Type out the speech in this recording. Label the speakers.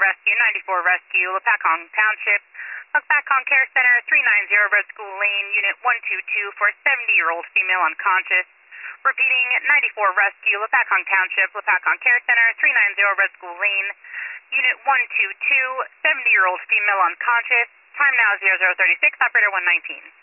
Speaker 1: Rescue, 94 Rescue, Lapacong Township. Lapacong Care Center, 390 Red School Lane, Unit 122 for a 70-year-old female unconscious. Repeating, 94 Rescue, Lapacong Township, Lapacong Care Center, 390 Red School Lane, Unit 122, 70-year-old female unconscious. Time now 0036, operator 119.